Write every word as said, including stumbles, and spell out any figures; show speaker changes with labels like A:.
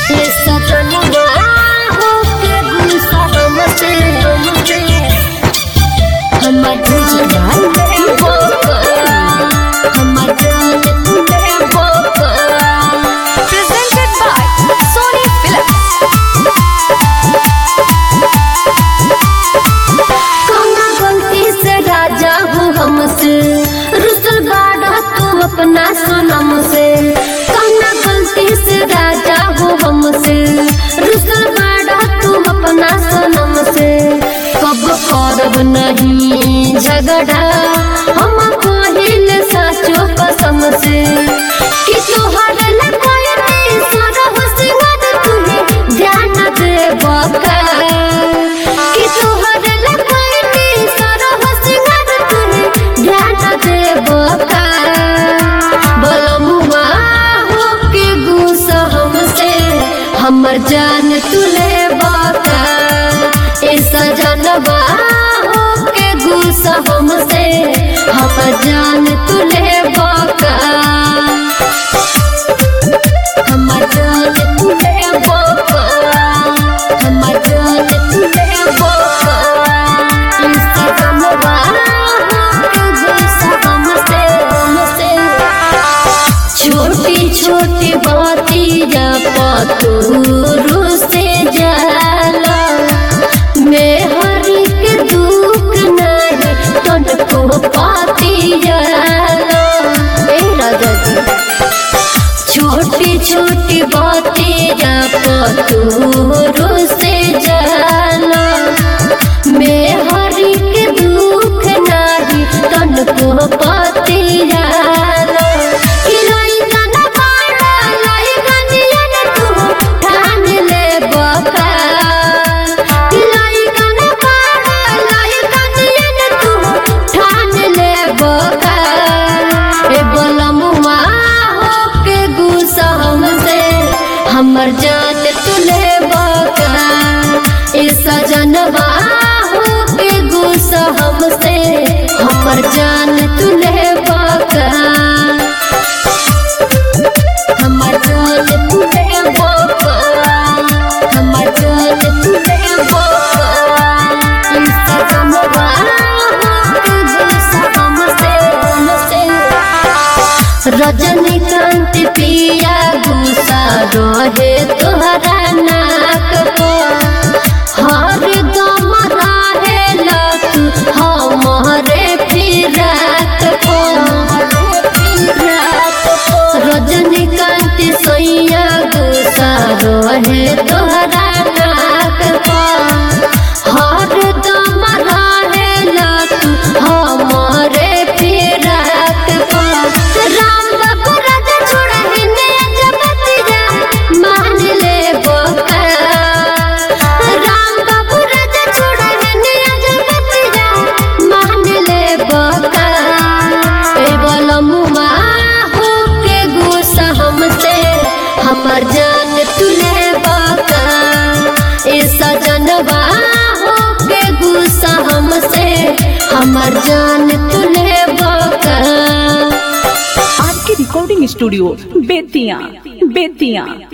A: ये सजनवा होके गुस्सा हमसे हमसे हमर जान ले बोका हमर जान ले बोका।
B: Presented by Sony Philips.
A: कौना गलती से राजा हूँ हमसे रुसल बाड़ा तू अपना सनम से। कौना गलती से राजा हूँ हमसे रुसल बाड़ा तू अपना सनम से। कब करब नहीं झगड़ा हम कहिल साचो कसम से कि तोहर लकोई सरह सिंगर तुहे ध्यान देबा का कि तोहर लकोई सरह सिंगर तुहे ध्यान देबा का। बलमुआ होके गुस्सा हमसे हमर जान तुले बाका। ए सजनवा होके गुस्सा हमसे हमर जान तुले बाका हमर जान तुले बाका हमर जान तुले बाका। ए सजनवा होके गुस्सा हमसे हमसे छोटी छोटी बातिया पतूरू से जाला मैं हर के दुख नहीं तुमको पाती जाला। ए राजा जी छोटी छोटी बातिया पतूरू से जाला मैं हर के दुख नहीं तुमको पाती जाला। हमर जान तुले बाका। ए सजनवा होके गुस्सा हमसे हमर जान तुले बाका हमर जान तुले बाका हमर जान तुले बाका। ए सजनवा होके गुस्सा हमसे हमसे रजनीकांत पिया गुस्सा रहे तोहरा नाक पर हर दम रहेला तू हमारे फिराक पर। रजनीकांत सैया गुस्सा रहे तोहरा नाक पर हर दम रहेला तू हमारे फिराक पर। राम बाबू राजा छोड़ा हिंदे जगतिया मान ले बोका। राम बाबू राजा छोड़ा हिंदे जगतिया मान ले बोका। ए बलमुआ होके गुस्सा हमसे हमर जान तुले बाका। ए सजनवा होके गुस्सा हमसे हमर जान तुले बाका।
C: आपके रिकॉर्डिंग स्टूडियो बेतिया बेतिया।